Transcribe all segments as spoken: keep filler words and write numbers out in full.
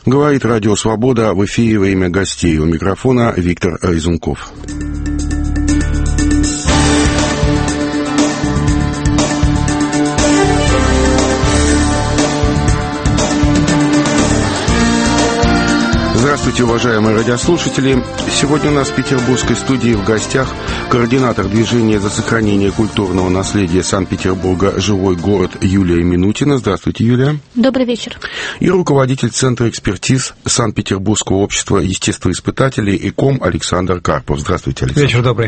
Говорит Радио Свобода, в эфире «Время гостей». У микрофона Виктор Резунков. Здравствуйте, уважаемые радиослушатели. Сегодня у нас в петербургской студии в гостях координатор движения за сохранение культурного наследия Санкт-Петербурга «Живой город» Юлия Минутина. Здравствуйте, Юлия. Добрый вечер. И руководитель Центра экспертиз Санкт-Петербургского общества естествоиспытателей ЭКОМ Александр Карпов. Здравствуйте, Александр. Вечер добрый.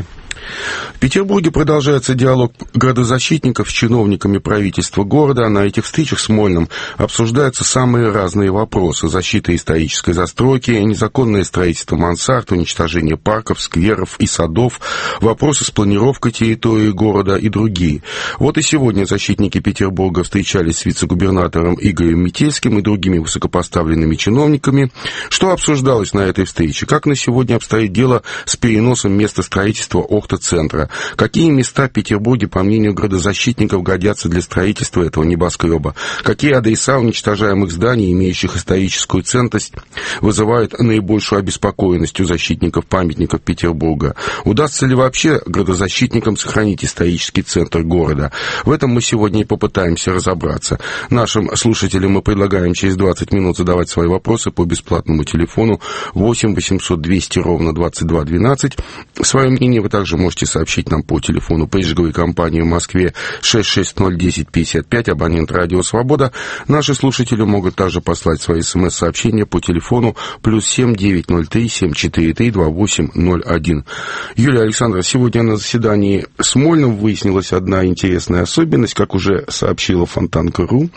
В Петербурге продолжается диалог градозащитников с чиновниками правительства города. На этих встречах в Смольном обсуждаются самые разные вопросы: защита исторической застройки, незаконное строительство мансард, уничтожение парков, скверов и садов, вопросы с планировкой территории города и другие. Вот и сегодня защитники Петербурга встречались с вице-губернатором Игорем Метельским и другими высокопоставленными чиновниками. Что обсуждалось на этой встрече? Как на сегодня обстоит дело с переносом места строительства Охта-центра? Какие места в Петербурге, по мнению градозащитников, годятся для строительства этого небоскреба? Какие адреса уничтожаемых зданий, имеющих историческую ценность, вызывают наибольшую обеспокоенность у защитников памятников Петербурга? Удастся ли вообще градозащитникам сохранить исторический центр города? В этом мы сегодня и попытаемся разобраться. Нашим слушателям мы предлагаем через двадцать минут задавать свои вопросы по бесплатному телефону восемь восемьсот двести ровно двадцать два двенадцать. Свое мнение вы также можете сообщить нам по телефону поисковой компании в Москве шесть шесть ноль десять пятьдесят пять, абонент Радио Свобода. Наши слушатели могут также послать свои смс-сообщения по телефону плюс семь девять ноль три семь четыре три два восемь ноль один. Юлия Александровна, сегодня на заседании Смольном выяснилась одна интересная особенность, как уже сообщила Фонтанка.ру,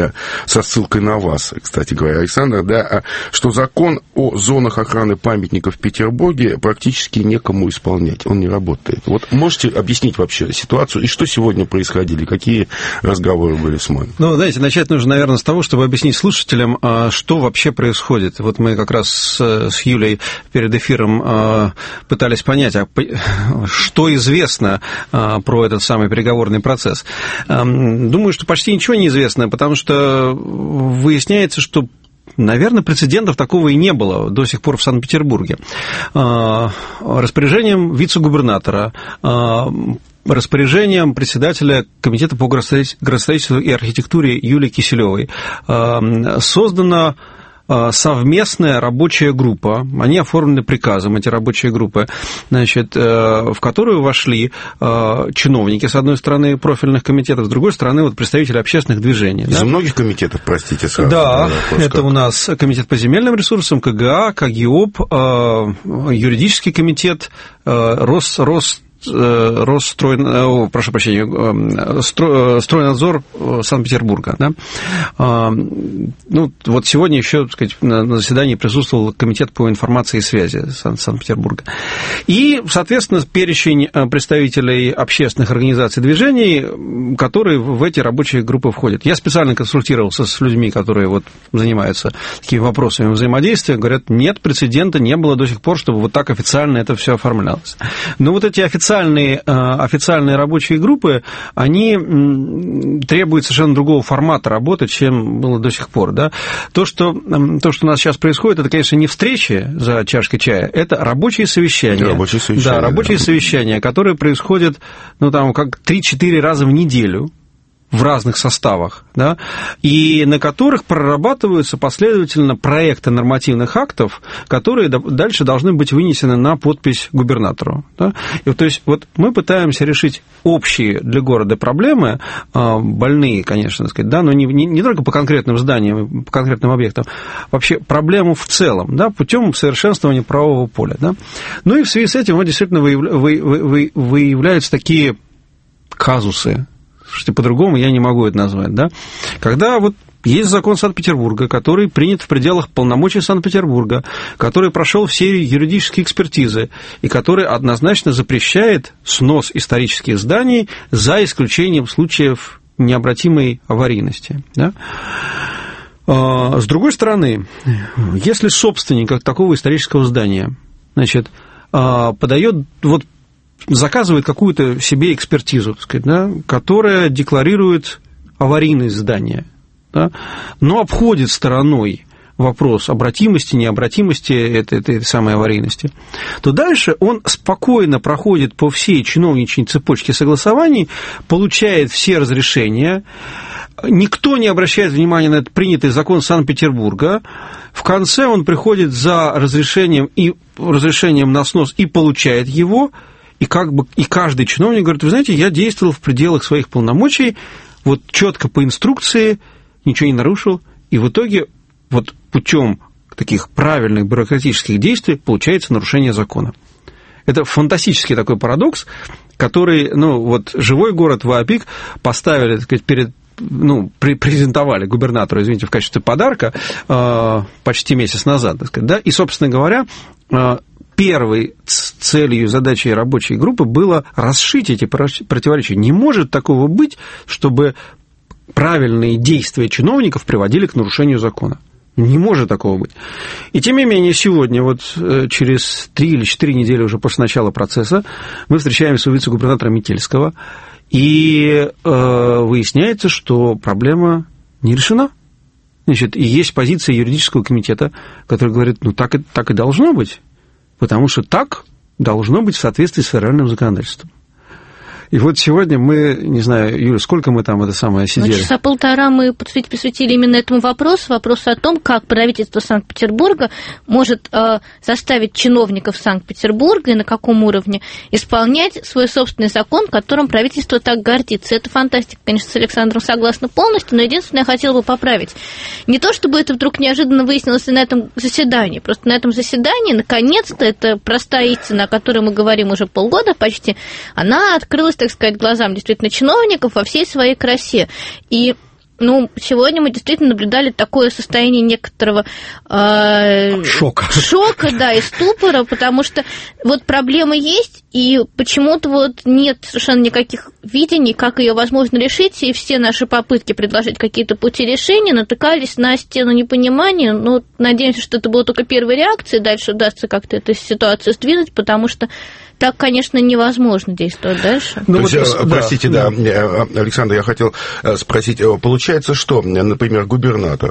со ссылкой на вас, кстати говоря, Александр, да, что закон о зонах охраны памятников в Петербурге практически некому исполнять, он не работает. Вот можете объяснить вообще ситуацию, и что сегодня происходили, какие разговоры были с Смольным? Ну, знаете, начать нужно, наверное, с того, чтобы объяснить слушателям, что вообще происходит. Вот мы как раз с Юлей перед эфиром пытались понять, что известно про этот самый переговорный процесс. Думаю, что почти ничего не известно, потому что выясняется, что, наверное, прецедентов такого и не было до сих пор в Санкт-Петербурге. Распоряжением вице-губернатора, распоряжением председателя Комитета по градостроительству и архитектуре Юлии Киселевой создана совместная рабочая группа, они оформлены приказом, эти рабочие группы, значит, в которую вошли чиновники, с одной стороны, профильных комитетов, с другой стороны, вот, представители общественных движений. Из да? многих комитетов, простите, сразу. Да, это у нас Комитет по земельным ресурсам, КГА, КГИОП, юридический комитет, Рос, Рос Росстрой, о, прошу прощения, Строй, Стройнадзор Санкт-Петербурга. Да? Ну, вот сегодня еще, так сказать, на заседании присутствовал Комитет по информации и связи Санкт-Петербурга. И, соответственно, перечень представителей общественных организаций движений, которые в эти рабочие группы входят. Я специально консультировался с людьми, которые вот занимаются такими вопросами взаимодействия, говорят, нет прецедента, не было до сих пор, чтобы вот так официально это все оформлялось. Но вот эти официальные Официальные, официальные рабочие группы, они требуют совершенно другого формата работы, чем было до сих пор. Да? То, что, то, что у нас сейчас происходит, это, конечно, не встречи за чашкой чая, это рабочие совещания. Рабочие совещания. Да, рабочие да. совещания, которые происходят, ну, там, как три-четыре раза в неделю. В разных составах, да, и на которых прорабатываются последовательно проекты нормативных актов, которые дальше должны быть вынесены на подпись губернатору. Да. И, то есть вот мы пытаемся решить общие для города проблемы, больные, конечно, так сказать, да, но не, не, не только по конкретным зданиям, по конкретным объектам, вообще проблему в целом, да, путем совершенствования правового поля. Да. Ну и в связи с этим вот, действительно выявляются такие казусы, что по-другому я не могу это назвать, да, когда вот есть закон Санкт-Петербурга, который принят в пределах полномочий Санкт-Петербурга, который прошел все юридические экспертизы и который однозначно запрещает снос исторических зданий за исключением случаев необратимой аварийности, да. С другой стороны, если собственник такого исторического здания, значит, подает вот заказывает какую-то себе экспертизу, так сказать, да, которая декларирует аварийность здания, да, но обходит стороной вопрос обратимости, необратимости этой, этой самой аварийности, то дальше он спокойно проходит по всей чиновничьей цепочке согласований, получает все разрешения, никто не обращает внимания на этот принятый закон Санкт-Петербурга, в конце он приходит за разрешением, и, разрешением на снос и получает его, и, как бы, и каждый чиновник говорит: вы знаете, я действовал в пределах своих полномочий, вот четко по инструкции, ничего не нарушил, и в итоге вот путем таких правильных бюрократических действий получается нарушение закона. Это фантастический такой парадокс, который, ну, вот живой город Воопик поставили, так сказать, перед, ну, презентовали губернатору, извините, в качестве подарка э, почти месяц назад, так сказать, да, и, собственно говоря, э, первой целью и задачей рабочей группы было расшить эти противоречия. Не может такого быть, чтобы правильные действия чиновников приводили к нарушению закона. Не может такого быть. И тем не менее, сегодня, вот через три или четыре недели уже после начала процесса, мы встречаемся у вице-губернатора Метельского, и э, выясняется, что проблема не решена. Значит, и есть позиция юридического комитета, который говорит: ну так и, так и должно быть, потому что так должно быть в соответствии с федеральным законодательством. И вот сегодня мы, не знаю, Юля, сколько мы там это самое сидели? Ну, часа полтора мы посвятили именно этому вопросу, вопросу о том, как правительство Санкт-Петербурга может э, заставить чиновников Санкт-Петербурга и на каком уровне исполнять свой собственный закон, которым правительство так гордится. Это фантастика, конечно, с Александром согласна полностью, но единственное, я хотела бы поправить. Не то, чтобы это вдруг неожиданно выяснилось и на этом заседании, просто на этом заседании, наконец-то, это простая истина, о которой мы говорим уже полгода почти, она открылась, так сказать, глазам действительно чиновников во всей своей красе. И, ну, сегодня мы действительно наблюдали такое состояние некоторого э, шока. шока, да, и ступора, потому что вот проблема есть, и почему-то вот нет совершенно никаких видений, как ее возможно решить, и все наши попытки предложить какие-то пути решения натыкались на стену непонимания. Ну, надеемся, что это была только первая реакция, дальше удастся как-то эту ситуацию сдвинуть, потому что так, конечно, невозможно действовать дальше. Ну, вот, есть, простите, да, да, Александр, я хотел спросить, получается, что, например, губернатор,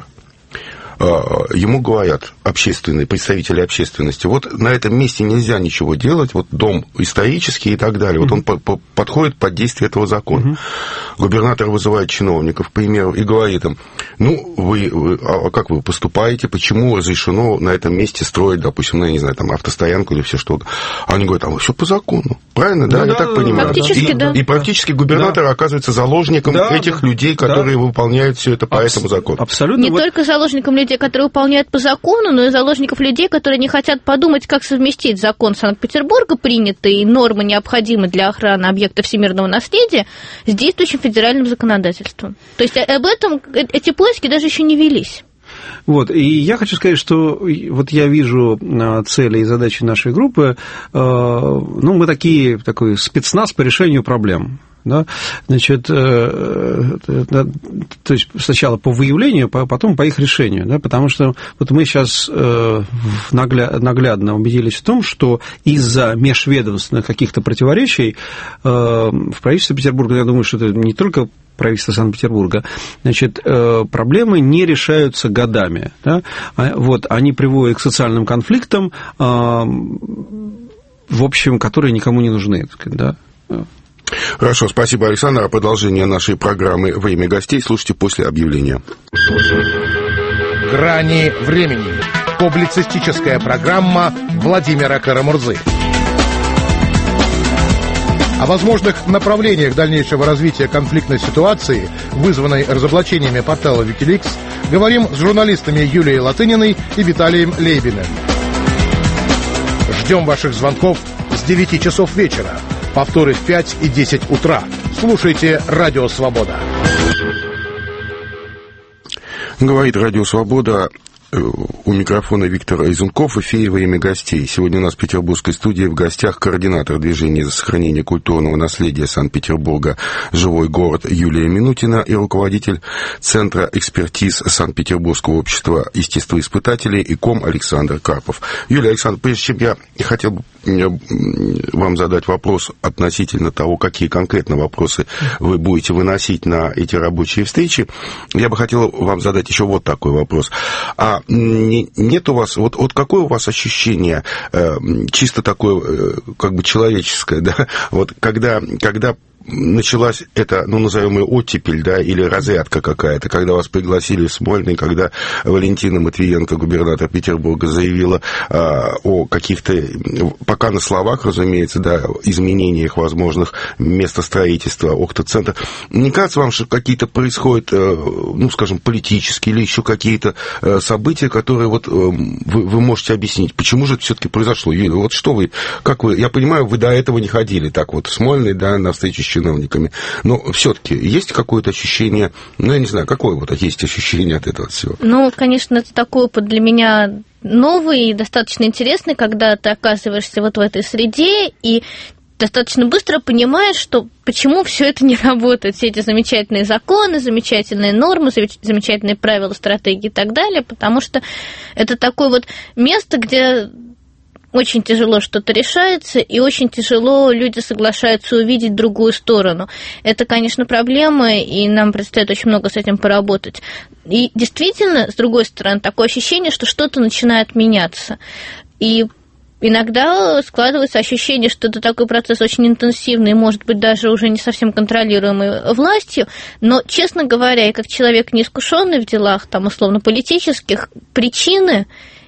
ему говорят общественные, представители общественности, вот на этом месте нельзя ничего делать, вот дом исторический и так далее, вот он по- по- подходит под действие этого закона. Uh-huh. Губернатор вызывает чиновников, к примеру, и говорит им: ну, вы, вы, а как вы поступаете, почему разрешено на этом месте строить, допустим, ну, я не знаю, там, автостоянку или все что-то. А они говорят: а все по закону, правильно, да, ну, я да, так да, понимаю. Практически, и, да. и практически губернатор да. оказывается заложником да, этих да. людей, которые да. выполняют все это по Абс- этому закону. Абсолютно. Не вот... только заложником людей, которые выполняют по закону, но и заложников людей, которые не хотят подумать, как совместить закон Санкт-Петербурга, принятые нормы, необходимые для охраны объектов всемирного наследия, с действующим федеральным законодательством. То есть об этом эти поиски даже еще не велись. Вот, и я хочу сказать, что вот я вижу цели и задачи нашей группы, ну, мы такие, такой спецназ по решению проблем. Да? Значит, то есть сначала по выявлению, потом по их решению, да? Потому что вот мы сейчас наглядно убедились в том, что из-за межведомственных каких-то противоречий в правительстве Петербурга, я думаю, что это не только правительства Санкт-Петербурга, значит, проблемы не решаются годами. Да? Вот, они приводят к социальным конфликтам, в общем, которые никому не нужны. Да? Хорошо, спасибо, Александр. А продолжение нашей программы «Время гостей» слушайте после объявления. «Грани времени». Публицистическая программа Владимира Карамурзы. О возможных направлениях дальнейшего развития конфликтной ситуации, вызванной разоблачениями портала Wikileaks, говорим с журналистами Юлией Латыниной и Виталием Лейбиным. Ждем ваших звонков с девяти часов вечера. Повторы в пять и десять утра. Слушайте «Радио Свобода». Говорит «Радио Свобода». У микрофона Виктор Изунков, в эфире «Время гостей». Сегодня у нас в петербургской студии в гостях координатор движения за сохранение культурного наследия Санкт-Петербурга «Живой город» Юлия Минутина и руководитель Центра экспертиз Санкт-Петербургского общества естествоиспытателей ИКОМ Александр Карпов. Юлия, Александр, прежде чем я хотел бы вам задать вопрос относительно того, какие конкретно вопросы вы будете выносить на эти рабочие встречи, я бы хотел вам задать еще вот такой вопрос. А А нет у вас, вот, вот какое у вас ощущение, чисто такое, как бы человеческое, да, вот когда, когда началась эта, ну, назовем ее оттепель, да, или разрядка какая-то, когда вас пригласили в Смольный, когда Валентина Матвиенко, губернатор Петербурга, заявила а, о каких-то, пока на словах, разумеется, да, изменениях возможных места строительства Охта-центра. Не кажется вам, что какие-то происходят, ну, скажем, политические или еще какие-то события, которые вот вы, вы можете объяснить? Почему же это все-таки произошло? Юлия, вот что вы, как вы, я понимаю, вы до этого не ходили так вот в Смольный, да, на встречу с чиновниками. Но все-таки есть какое-то ощущение, ну, я не знаю, какое вот есть ощущение от этого всего? Ну, конечно, это такой опыт для меня новый и достаточно интересный, когда ты оказываешься вот в этой среде и достаточно быстро понимаешь, что почему все это не работает, все эти замечательные законы, замечательные нормы, замечательные правила, стратегии и так далее, потому что это такое вот место, где очень тяжело что-то решается, и очень тяжело люди соглашаются увидеть другую сторону. Это, конечно, проблема, и нам предстоит очень много с этим поработать. И действительно, с другой стороны, такое ощущение, что что-то начинает меняться. И иногда складывается ощущение, что это такой процесс очень интенсивный, может быть, даже уже не совсем контролируемый властью, но, честно говоря, и как человек неискушенный в делах, там, условно-политических, причины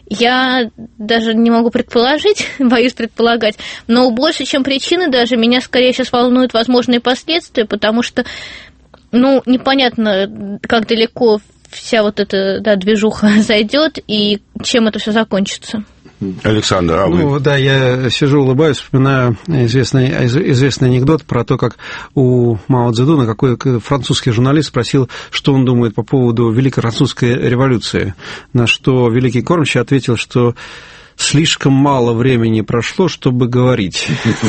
я даже не могу предположить, боюсь предполагать, но больше, чем причины даже, меня скорее сейчас волнуют возможные последствия, потому что, ну, непонятно, как далеко вся вот эта, да, движуха зайдет и чем это все закончится. Александр, а вы? Ну, да, я сижу, улыбаюсь, вспоминаю известный, известный анекдот про то, как у Мао Цзэдуна какой французский журналист спросил, что он думает по поводу Великой Французской революции, на что великий кормчий ответил, что слишком мало времени прошло, чтобы говорить.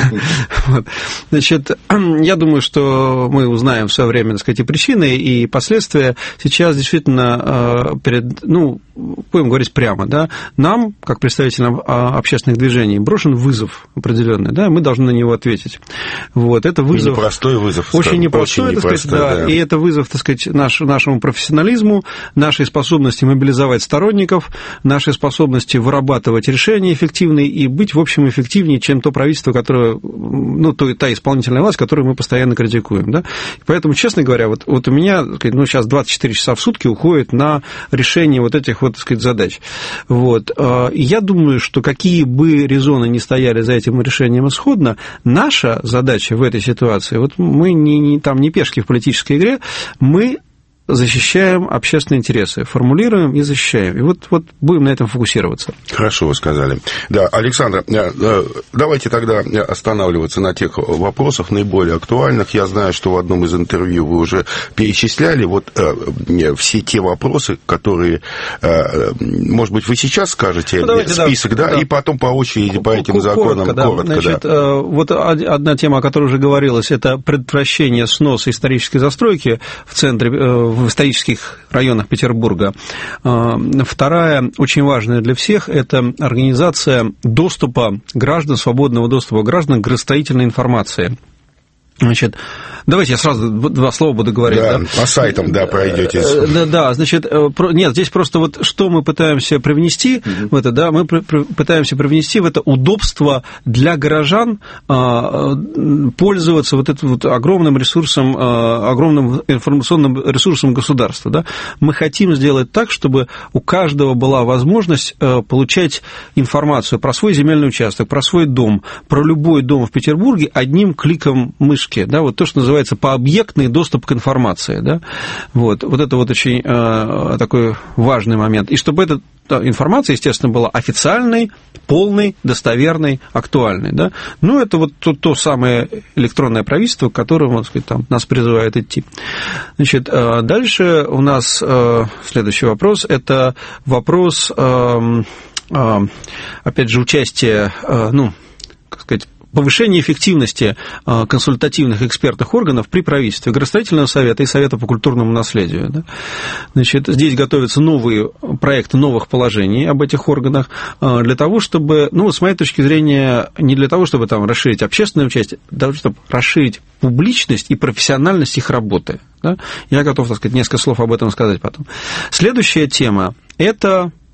Значит, я думаю, что мы узнаем в свое время, так сказать, и причины, и последствия. Сейчас действительно, перед, ну, будем говорить прямо, да, нам, как представителям общественных движений, брошен вызов определенный, да, мы должны на него ответить. Вот, это вызов. Непростой вызов. Очень непростой, очень так сказать, да, да. И это вызов, так сказать, наш, нашему профессионализму, нашей способности мобилизовать сторонников, нашей способности вырабатывать решения, решения эффективные и быть, в общем, эффективнее, чем то правительство, которое, ну, то, та исполнительная власть, которую мы постоянно критикуем. Да? Поэтому, честно говоря, вот, вот у меня, ну, сейчас двадцать четыре часа в сутки уходит на решение вот этих вот, так сказать, задач. Вот. И я думаю, что какие бы резоны ни стояли за этим решением исходно, наша задача в этой ситуации, вот мы не, не, там, не пешки в политической игре, мы защищаем общественные интересы, формулируем и защищаем. И вот, вот будем на этом фокусироваться. Хорошо вы сказали. Да, Александр, давайте тогда останавливаться на тех вопросах наиболее актуальных. Я знаю, что в одном из интервью вы уже перечисляли вот все те вопросы, которые, может быть, вы сейчас скажете, ну, список, да, да, и потом по очереди по этим законам коротко. Да. коротко Значит, да. Вот одна тема, о которой уже говорилось, это предотвращение сноса исторической застройки в центре, в исторических районах Петербурга. Вторая, очень важная для всех, это организация доступа граждан, свободного доступа граждан к градостроительной информации. Значит, давайте я сразу два слова буду говорить. Да, да? По сайтам, да, пройдете. Да, да, значит, нет, здесь просто вот что мы пытаемся привнести угу. в это, да, мы пытаемся привнести в это удобство для горожан пользоваться вот этим вот огромным ресурсом, огромным информационным ресурсом государства, да. Мы хотим сделать так, чтобы у каждого была возможность получать информацию про свой земельный участок, про свой дом, про любой дом в Петербурге одним кликом мышки. Да, вот то, что называется пообъектный доступ к информации. Да, вот, вот это вот очень э, такой важный момент. И чтобы эта информация, естественно, была официальной, полной, достоверной, актуальной. Да. Ну, это вот то, то самое электронное правительство, к которому, так сказать, там, нас призывает идти. Значит, э, дальше у нас э, следующий вопрос. Это вопрос, э, э, опять же, участия, э, ну, как сказать, повышение эффективности консультативных экспертных органов при правительстве, Градостроительного совета и Совета по культурному наследию. Да? Значит, здесь готовятся новые проекты новых положений об этих органах для того, чтобы, ну, с моей точки зрения, не для того, чтобы там расширить общественное участие, а для того, чтобы расширить публичность и профессиональность их работы. Да? Я готов, так сказать, несколько слов об этом сказать потом. Следующая тема – это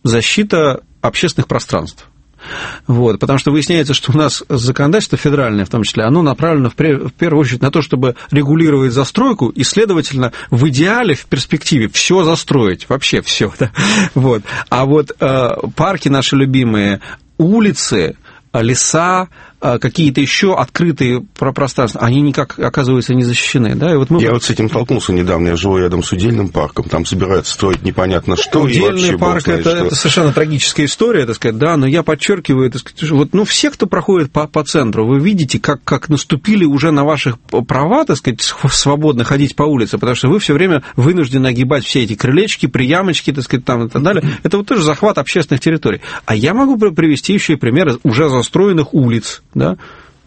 защита общественных пространств. Вот, потому что выясняется, что у нас законодательство федеральное, в том числе, оно направлено в, в первую очередь на то, чтобы регулировать застройку и, следовательно, в идеале, в перспективе все застроить, вообще все. Да? Вот. А вот э, парки наши любимые, улицы, леса, какие-то еще открытые пространства, они никак, оказывается, не защищены. Да? И вот мы... Я вот с этим столкнулся недавно, я живу рядом с удельным парком, там собираются строить непонятно что. Удельный парк – это, это совершенно трагическая история, так сказать, да, но я подчеркиваю, так сказать, вот, ну, все, кто проходит по, по центру, вы видите, как, как наступили уже на ваших права, так сказать, свободно ходить по улице, потому что вы все время вынуждены огибать все эти крылечки, приямочки, так сказать, там и так далее. Это вот тоже захват общественных территорий. А я могу привести еще и примеры уже застроенных улиц, да,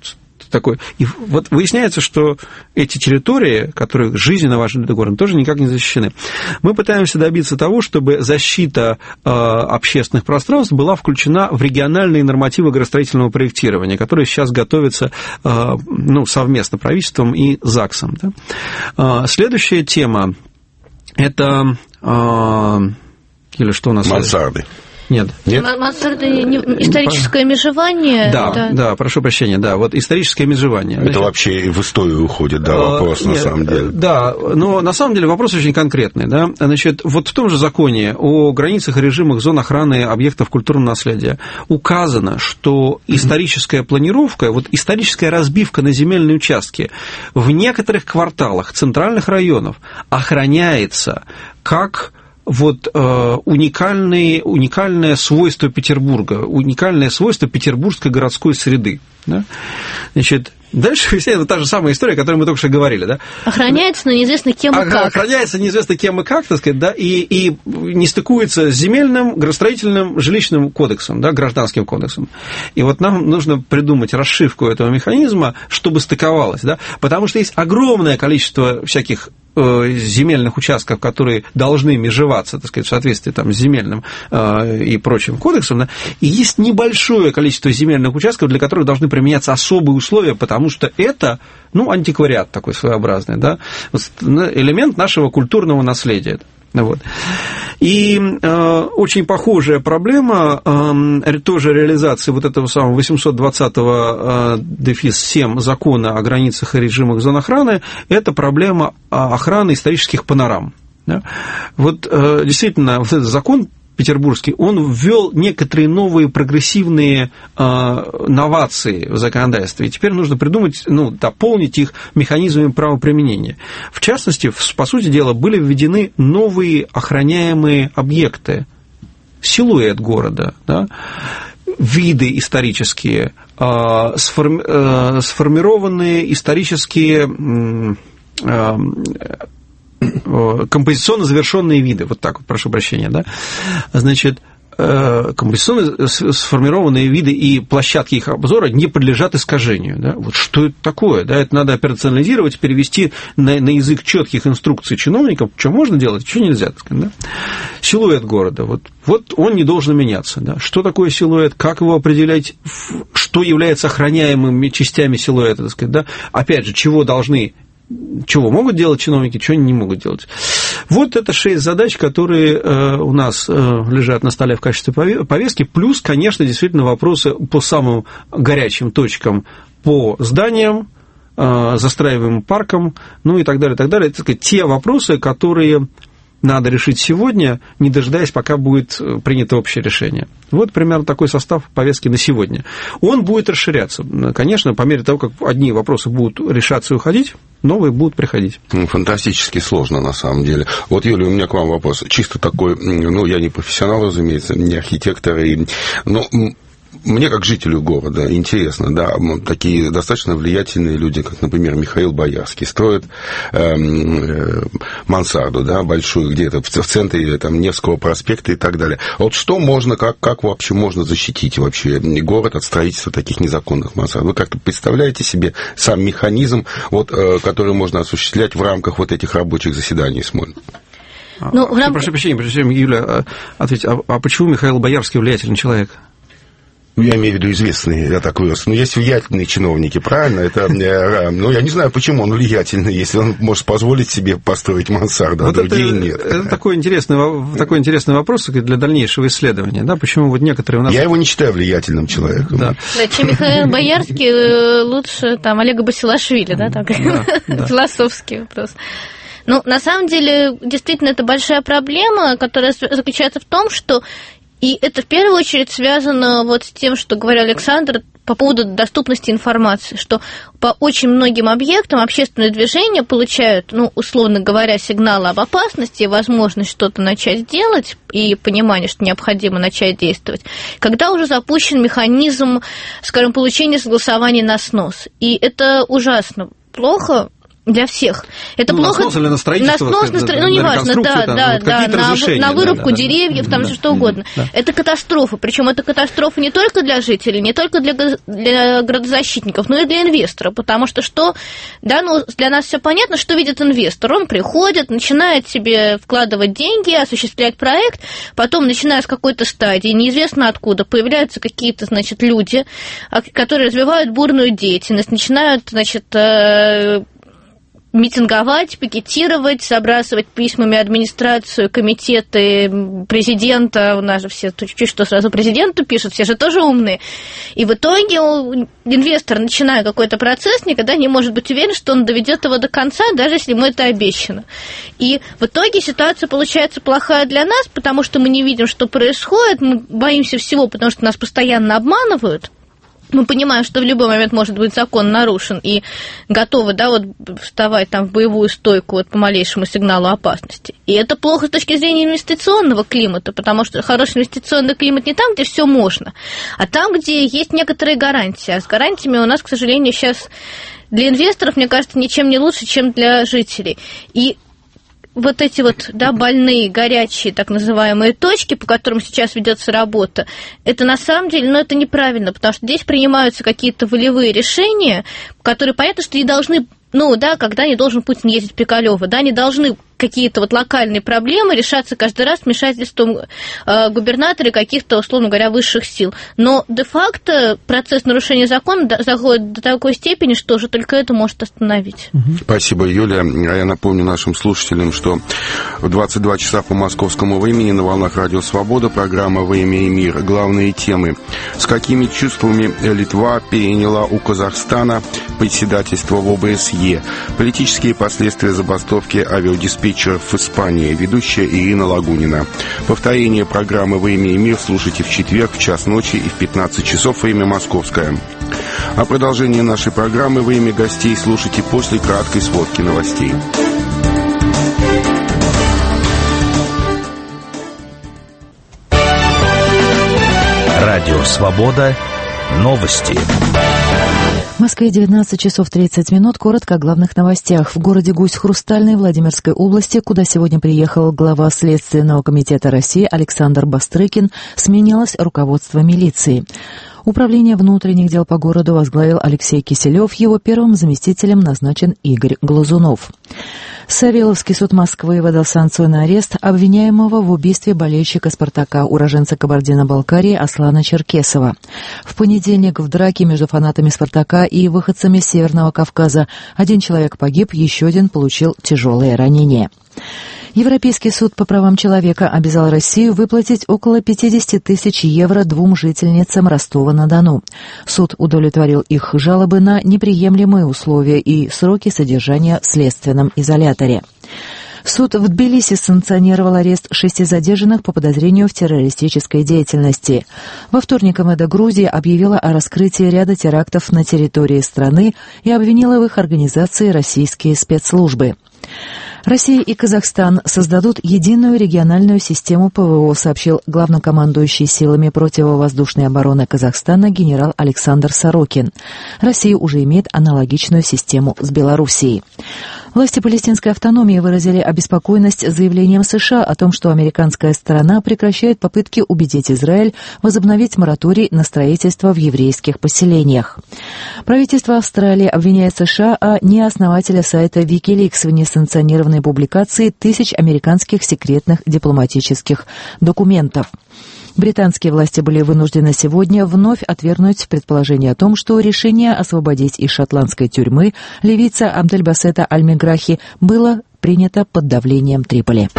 такой. И вот выясняется, что эти территории, которые жизненно важны для города, тоже никак не защищены. Мы пытаемся добиться того, чтобы защита э, общественных пространств была включена в региональные нормативы градостроительного проектирования, которые сейчас готовятся э, ну, совместно правительством и ЗАГСом. Да. Э, следующая тема – это… Э, или что у нас… Мансарды. Нет. Нет? Мансарды историческое межевание. Да, это... да, прошу прощения, да, вот историческое межевание. Это значит, вообще в историю уходит, да, вопрос а, на нет, самом деле. Да, но на самом деле вопрос очень конкретный, да. Значит, вот в том же законе о границах и режимах зон охраны объектов культурного наследия указано, что историческая планировка, вот историческая разбивка на земельные участки в некоторых кварталах центральных районов охраняется как вот э, уникальные, уникальное свойство Петербурга, уникальное свойство петербургской городской среды. Да? Значит, дальше выясняется та же самая история, о которой мы только что говорили. Да? Охраняется, но неизвестно кем и как. Охраняется неизвестно кем и как, так сказать, да, и, и не стыкуется с земельным, градостроительным, жилищным кодексом, да, гражданским кодексом. И вот нам нужно придумать расшивку этого механизма, чтобы стыковалось, да, потому что есть огромное количество всяких земельных участков, которые должны межеваться, так сказать, в соответствии там, с земельным э, и прочим кодексом, да, и есть небольшое количество земельных участков, для которых должны применяться особые условия, потому что это, ну, антиквариат такой своеобразный, да, элемент нашего культурного наследия. Вот. И э, очень похожая проблема э, тоже реализации вот этого самого восемьсот двадцатого дефис семь закона о границах и режимах зон охраны, это проблема охраны исторических панорам. Да? Вот э, действительно, вот этот закон петербургский, он ввел некоторые новые прогрессивные э, новации в законодательстве, и теперь нужно придумать, ну, дополнить их механизмами правоприменения. В частности, по сути дела, были введены новые охраняемые объекты, силуэт города, да, виды исторические, э, сформи, э, сформированные исторические э, композиционно завершенные виды, вот так вот, прошу прощения, да, значит, композиционно сформированные виды и площадки их обзора не подлежат искажению, да, вот что это такое, да, это надо операционализировать, перевести на, на язык четких инструкций чиновников, что можно делать, что нельзя, так сказать, да. Силуэт города, вот, вот он не должен меняться, да, что такое силуэт, как его определять, что является охраняемыми частями силуэта, так сказать, да, опять же, чего должны чего могут делать чиновники, чего не могут делать. Вот это шесть задач, которые у нас лежат на столе в качестве повестки, плюс, конечно, действительно вопросы по самым горячим точкам, по зданиям, застраиваемым паркам, ну и так далее, так далее. Это, так сказать, те вопросы, которые надо решить сегодня, не дожидаясь, пока будет принято общее решение. Вот примерно такой состав повестки на сегодня. Он будет расширяться. Конечно, по мере того, как одни вопросы будут решаться и уходить, новые будут приходить. Фантастически сложно, на самом деле. Вот, Юлия, у меня к вам вопрос. Чисто такой, ну, я не профессионал, разумеется, не архитектор, и, но мне, как жителю города, интересно, да, такие достаточно влиятельные люди, как, например, Михаил Боярский, строят э, э, мансарду, да, большую, где-то в центре там, Невского проспекта и так далее. Вот что можно, как, как вообще можно защитить вообще город от строительства таких незаконных мансард? Вы как-то представляете себе сам механизм, вот, э, который можно осуществлять в рамках вот этих рабочих заседаний СМОН? Ну, а, рам... Прошу прощения, прошу прощения, Юля, ответьте, а, а почему Михаил Боярский влиятельный человек? Я имею в виду известные, я так вырос. Но есть влиятельные чиновники, правильно? Это, ну, я не знаю, почему он влиятельный, если он может позволить себе построить мансарду, а вот другие это, нет. Это такой интересный, такой интересный вопрос для дальнейшего исследования, да, почему вот некоторые у нас... Я его не считаю влиятельным человеком. Да, да, чем Михаил Боярский, лучше там Олега Басилашвили, да, так, да, да. Философский вопрос. Ну, на самом деле, действительно, это большая проблема, которая заключается в том, что и это в первую очередь связано вот с тем, что говорил Александр по поводу доступности информации, что по очень многим объектам общественные движения получают, ну, условно говоря, сигналы об опасности, возможность что-то начать делать и понимание, что необходимо начать действовать, когда уже запущен механизм, скажем, получения согласований на снос. И это ужасно плохо для всех. Это ну, плохо. На снос или на строительство? На снос, на стро... ну, неважно, да, там, да, вот да, на, на вырубку да, деревьев, да, там да, что угодно. Да. Это катастрофа. Причем это катастрофа не только для жителей, не только для, для градозащитников, но и для инвестора. Потому что что, да, ну, для нас все понятно, что видит инвестор. Он приходит, начинает себе вкладывать деньги, осуществлять проект, потом, начиная с какой-то стадии, неизвестно откуда, появляются какие-то, значит, люди, которые развивают бурную деятельность, начинают, значит, митинговать, пикетировать, забрасывать письмами администрацию, комитеты, президента. У нас же все чуть что сразу президенту пишут, все же тоже умные. И в итоге инвестор, начиная какой-то процесс, никогда не может быть уверен, что он доведет его до конца, даже если ему это обещано. И в итоге ситуация получается плохая для нас, потому что мы не видим, что происходит, мы боимся всего, потому что нас постоянно обманывают. Мы понимаем, что в любой момент может быть закон нарушен, и готовы, да, вот вставать там в боевую стойку вот по малейшему сигналу опасности. И это плохо с точки зрения инвестиционного климата, потому что хороший инвестиционный климат не там, где все можно, а там, где есть некоторые гарантии. А с гарантиями у нас, к сожалению, сейчас для инвесторов, мне кажется, ничем не лучше, чем для жителей. И вот эти вот, да, больные, горячие, так называемые точки, по которым сейчас ведется работа, это на самом деле, ну, это неправильно, потому что здесь принимаются какие-то волевые решения, которые, понятно, что не должны, ну, да, когда не должен Путин ездить в Пикалёво, да, не должны какие-то вот локальные проблемы решаться каждый раз вмешательством э, губернатора и каких-то, условно говоря, высших сил. Но де-факто процесс нарушения закона заходит до такой степени, что уже только это может остановить. Спасибо, Юлия. Я напомню нашим слушателям, что в двадцать два часа по московскому времени на волнах Радио Свобода программа «Время и мир». Главные темы. С какими чувствами Литва переняла у Казахстана председательство в ОБСЕ? Политические последствия забастовки авиадиспетчеров в Испании. Ведущая Ирина Лагунина. Повторение программы «Время и мир» слушайте в четверг в час ночи и в пятнадцать часов время московское. А продолжение нашей программы «Время гостей» слушайте после краткой сводки новостей. Радио «Свобода». Новости. В Москве девятнадцать часов тридцать минут. Коротко о главных новостях. В городе Гусь-Хрустальный Владимирской области, куда сегодня приехал глава Следственного комитета России Александр Бастрыкин, сменилось руководство милиции. Управление внутренних дел по городу возглавил Алексей Киселев, его первым заместителем назначен Игорь Глазунов. Савеловский суд Москвы выдал санкцию на арест обвиняемого в убийстве болельщика «Спартака», уроженца Кабардино-Балкарии Аслана Черкесова. В понедельник в драке между фанатами «Спартака» и выходцами Северного Кавказа один человек погиб, еще один получил тяжелые ранения. Европейский суд по правам человека обязал Россию выплатить около пятьдесят тысяч евро двум жительницам Ростова-на-Дону. Суд удовлетворил их жалобы на неприемлемые условия и сроки содержания в следственном изоляторе. Суд в Тбилиси санкционировал арест шести задержанных по подозрению в террористической деятельности. Во вторник МВД Грузии объявила о раскрытии ряда терактов на территории страны и обвинила в их организации российские спецслужбы. Россия и Казахстан создадут единую региональную систему ПВО, сообщил главнокомандующий силами противовоздушной обороны Казахстана генерал Александр Сорокин. Россия уже имеет аналогичную систему с Белоруссией. Власти палестинской автономии выразили обеспокоенность заявлением США о том, что американская сторона прекращает попытки убедить Израиль возобновить мораторий на строительство в еврейских поселениях. Правительство Австралии обвиняет США о неоснователе сайта Wikileaks в несанкционированной публикации тысяч американских секретных дипломатических документов. Британские власти были вынуждены сегодня вновь отвергнуть предположение о том, что решение освободить из шотландской тюрьмы ливийца Абдельбасета Аль-Меграхи было принято под давлением Триполи.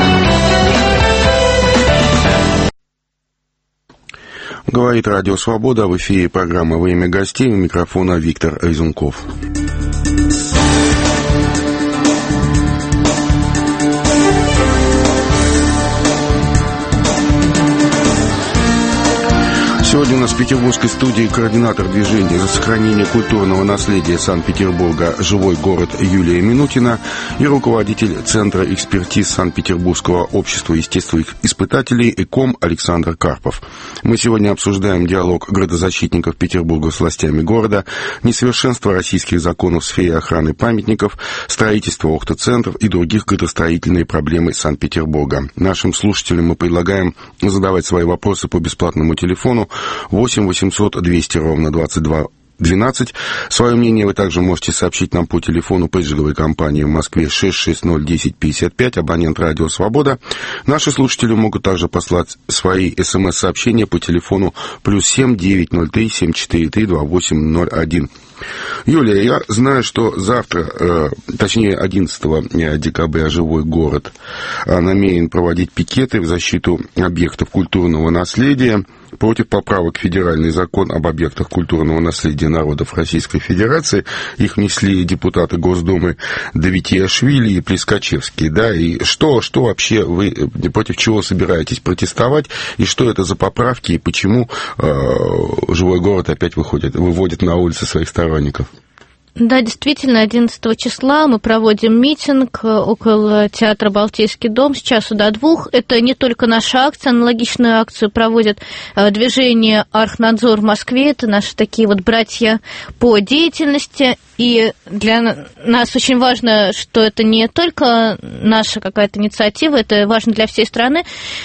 Говорит Радио Свобода, в эфире программа «Время гостей», у микрофона Виктор Резунков. Сегодня у нас в петербургской студии координатор движения за сохранение культурного наследия Санкт-Петербурга «Живой город» Юлия Минутина и руководитель Центра экспертиз Санкт-Петербургского общества естествоиспытателей ЭКОМ Александр Карпов. Мы сегодня обсуждаем диалог градозащитников Петербурга с властями города, несовершенство российских законов в сфере охраны памятников, строительство охта-центров и других градостроительные проблемы Санкт-Петербурга. Нашим слушателям мы предлагаем задавать свои вопросы по бесплатному телефону восемь восемьсот двести ровно двадцать два двенадцать. Свое мнение вы также можете сообщить нам по телефону пейджинговой компании в Москве шесть шесть ноль десять пятьдесят пять, абонент Радио Свобода. Наши слушатели могут также послать свои смс-сообщения по телефону плюс семь девять ноль три семь четыре три два восемь ноль один. Юлия, я знаю, что завтра, э, точнее одиннадцатого декабря, «Живой город» намерен проводить пикеты в защиту объектов культурного наследия против поправок в федеральный закон об объектах культурного наследия народов Российской Федерации. Их внесли депутаты Госдумы Давитиашвили и Плескачевский. Да? И что, что вообще вы, против чего собираетесь протестовать, и что это за поправки, и почему э, «Живой город» опять выходит, выводит на улицы своих сторонников? Да, действительно, одиннадцатого числа мы проводим митинг около театра «Балтийский дом» с часу до двух. Это не только наша акция, аналогичную акцию проводит движение «Архнадзор» в Москве. Это наши такие вот братья по деятельности. И для нас очень важно, что это не только наша какая-то инициатива, это важно для всей страны.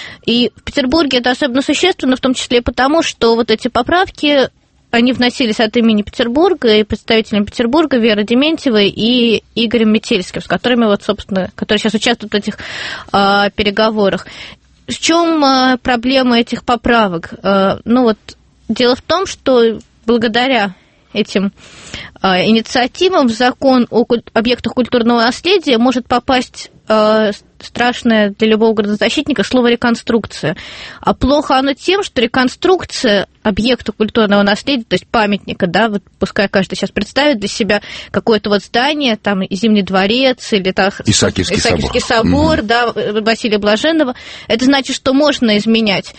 И в Петербурге это особенно существенно, в том числе и потому, что вот эти поправки... Они вносились от имени Петербурга и представителями Петербурга Верой Дементьевой и Игорем Метельским, с которыми, вот, собственно, которые сейчас участвуют в этих э, переговорах. В чем э, проблема этих поправок? Э, ну вот, дело в том, что благодаря этим э, инициативам в закон о куль- объектах культурного наследия может попасть э, страшное для любого градозащитника слово «реконструкция». А плохо оно тем, что реконструкция объекта культурного наследия, то есть памятника, да, вот пускай каждый сейчас представит для себя какое-то вот здание, там, Зимний дворец, или там, Исаакиевский, Исаакиевский собор, собор, угу. да, Василия Блаженного. Это значит, что можно изменять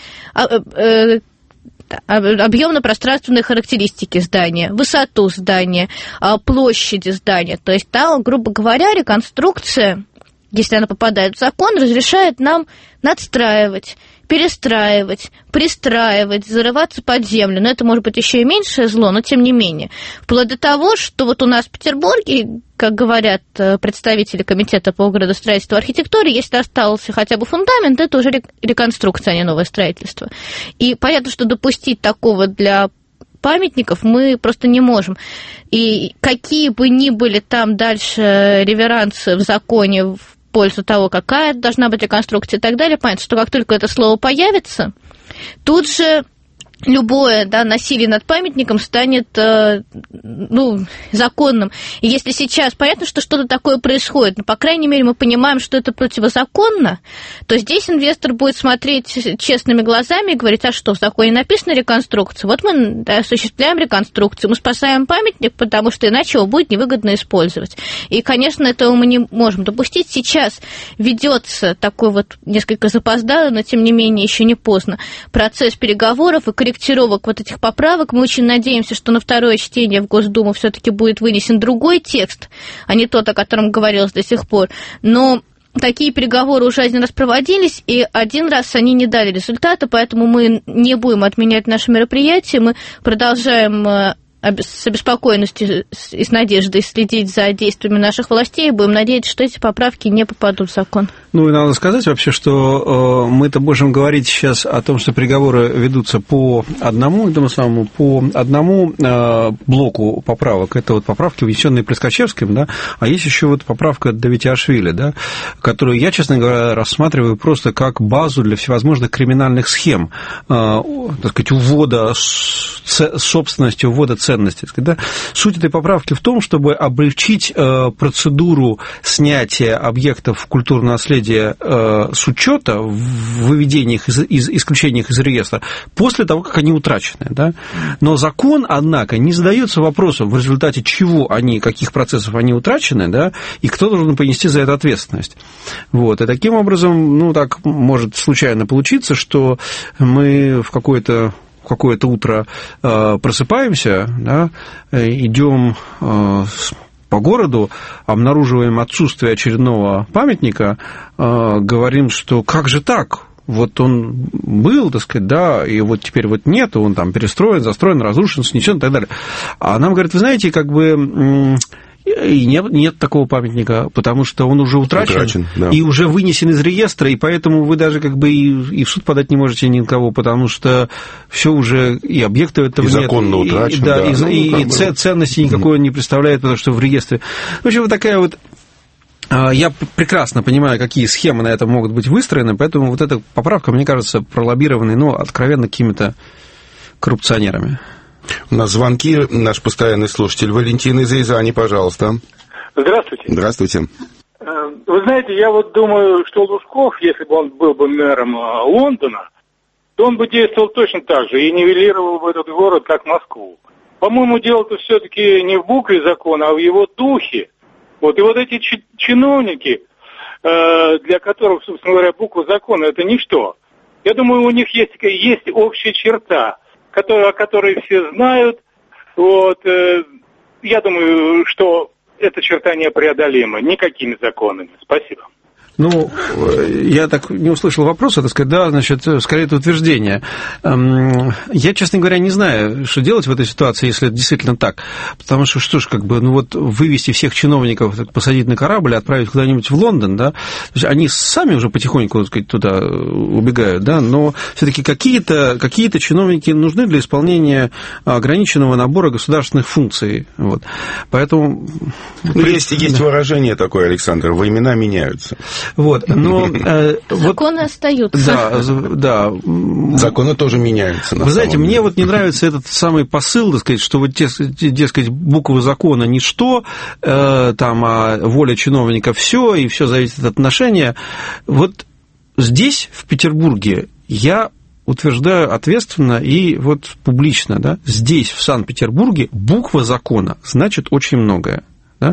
объемно-пространственные характеристики здания, высоту здания, площади здания. То есть там, грубо говоря, реконструкция, если она попадает в закон, разрешает нам надстраивать, перестраивать, пристраивать, зарываться под землю. Но это может быть еще и меньшее зло, но тем не менее. Вплоть до того, что вот у нас в Петербурге, как говорят представители комитета по градостроительству и архитектуре, если остался хотя бы фундамент, это уже реконструкция, а не новое строительство. И понятно, что допустить такого для памятников мы просто не можем. И какие бы ни были там дальше реверансы в законе в пользу того, какая должна быть реконструкция и так далее, понятно, что как только это слово появится, тут же любое, да, насилие над памятником станет э, ну, законным. И если сейчас понятно, что что-то такое происходит, но, по крайней мере, мы понимаем, что это противозаконно, то здесь инвестор будет смотреть честными глазами и говорить, а что, в законе написано реконструкция? Вот мы, да, осуществляем реконструкцию, мы спасаем памятник, потому что иначе его будет невыгодно использовать. И, конечно, этого мы не можем допустить. Сейчас ведется такой вот несколько запоздалый, но, тем не менее, еще не поздно процесс переговоров и корректировок вот этих поправок. Мы очень надеемся, что на второе чтение в Госдуму все-таки будет вынесен другой текст, а не тот, о котором говорилось до сих пор. Но такие переговоры уже один раз проводились, и один раз они не дали результата, поэтому мы не будем отменять наши мероприятия, мы продолжаем с обеспокоенностью и с надеждой следить за действиями наших властей, и будем надеяться, что эти поправки не попадут в закон. Ну, и надо сказать вообще, что э, мы-то можем говорить сейчас о том, что переговоры ведутся по одному, этому самому, по одному э, блоку поправок. Это вот поправки, внесенные Плескачевским, да, а есть еще вот поправка Давитиашвили, да, которую я, честно говоря, рассматриваю просто как базу для всевозможных криминальных схем, э, так сказать, увода собственности, увода ценностей. Да. Суть этой поправки в том, чтобы облегчить э, процедуру снятия объектов культурного наследия с учета в выведениях, из, из, исключениях из реестра после того, как они утрачены. Да? Но закон, однако, не задается вопросом, в результате чего они, каких процессов они утрачены, да, и кто должен понести за это ответственность. Вот. И таким образом, ну, так может случайно получиться, что мы в какое-то в какое-то утро э, просыпаемся, да, идем э, по городу, обнаруживаем отсутствие очередного памятника, э, говорим, что как же так? Вот он был, так сказать, да, и вот теперь вот нет, он там перестроен, застроен, разрушен, снесен и так далее. А нам говорят, вы знаете, как бы... И нет, нет такого памятника, потому что он уже утрачен, утрачен да. И уже вынесен из реестра, и поэтому вы даже как бы и, и в суд подать не можете ни на кого, потому что все уже, и объектов этого и нет. Законно утрачен, и, да, да. И, ну, и, и ценности никакой не представляет, потому что в реестре. В общем, вот такая вот... Я прекрасно понимаю, какие схемы на это могут быть выстроены, поэтому вот эта поправка, мне кажется, пролоббированной, ну, откровенно какими-то коррупционерами. У нас звонки. Наш постоянный слушатель Валентин из Рязани, пожалуйста. Здравствуйте. Здравствуйте. Вы знаете, я вот думаю, что Лужков, если бы он был бы мэром Лондона, то он бы действовал точно так же и нивелировал бы этот город, как Москву. По-моему, дело-то все-таки не в букве закона, а в его духе. Вот. И вот эти чиновники, для которых, собственно говоря, буква закона – это ничто. Я думаю, у них есть, есть общая черта, Которые, о которой все знают. Вот, э, я думаю, что эта черта непреодолима никакими законами. Спасибо. Ну, я так не услышал вопроса, так сказать, да, значит, скорее это утверждение. Я, честно говоря, не знаю, что делать в этой ситуации, если это действительно так. Потому что, что ж, как бы, ну вот вывести всех чиновников, посадить на корабль и отправить куда-нибудь в Лондон, да, то есть они сами уже потихоньку, так сказать, туда убегают, да, но все-таки какие-то, какие-то чиновники нужны для исполнения ограниченного набора государственных функций. Вот. Поэтому... Ну, есть, есть выражение такое, Александр, времена меняются. Вот, но... Э, Законы вот, остаются. Да, да. Законы тоже меняются. Вы знаете, мне вот не нравится этот самый посыл, так сказать, что вот, дескать, буква закона ничто, э, там, а воля чиновника все, и все зависит от отношения. Вот здесь, в Петербурге, я утверждаю ответственно и вот публично, да, здесь, в Санкт-Петербурге, буква закона значит очень многое, да.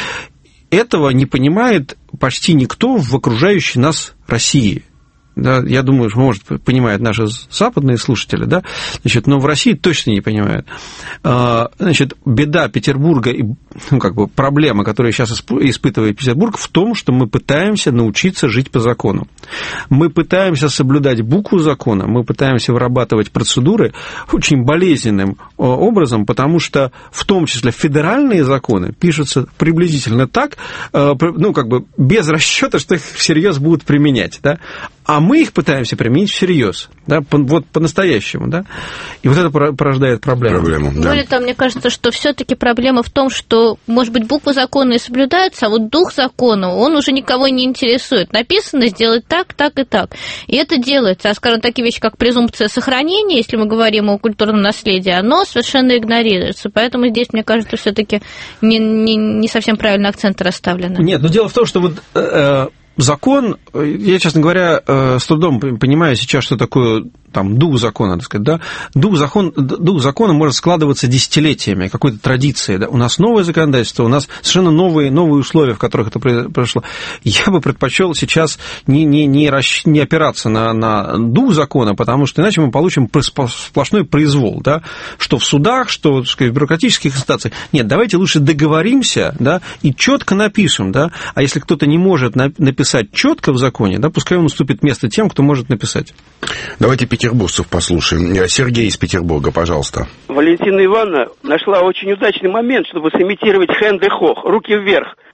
Этого не понимает почти никто в окружающей нас России. Да, я думаю, что, может, понимают наши западные слушатели, да, значит, но в России точно не понимают. Значит, беда Петербурга, ну, как бы проблема, которую сейчас испытывает Петербург, в том, что мы пытаемся научиться жить по закону. Мы пытаемся соблюдать букву закона, мы пытаемся вырабатывать процедуры очень болезненным образом, потому что в том числе федеральные законы пишутся приблизительно так, ну, как бы без расчета, что их всерьез будут применять, да, а мы их пытаемся применить всерьез, да, по, вот по-настоящему, да, и вот это порождает проблему. проблему да. Более того, мне кажется, что все-таки проблема в том, что, может быть, буквы закона и соблюдаются, а вот дух закона, он уже никого не интересует. Написано сделать так, так и так. И это делается. А, скажем, такие вещи, как презумпция сохранения, если мы говорим о культурном наследии, оно совершенно игнорируется. Поэтому здесь, мне кажется, все-таки не, не, не совсем правильно акценты расставлены. Нет, но дело в том, что вот... Э, закон, я, честно говоря, с трудом понимаю сейчас, что такое там дух закона, так сказать, да, дух, закон, дух закона может складываться десятилетиями, какой-то традицией, да. У нас новое законодательство, у нас совершенно новые, новые условия, в которых это произошло. Я бы предпочел сейчас не, не, не, расщ... не опираться на, на дух закона, потому что иначе мы получим сплошной произвол, да, что в судах, что, так сказать, в бюрократических инстанциях. Нет, давайте лучше договоримся, да, и четко напишем, да, а если кто-то не может написать четко в законе, да, пускай он уступит место тем, кто может написать. Давайте петербуржцев послушаем. Сергей из Петербурга, пожалуйста. Валентина Ивановна нашла очень удачный момент, чтобы сымитировать Хенри Хох, руки вверх.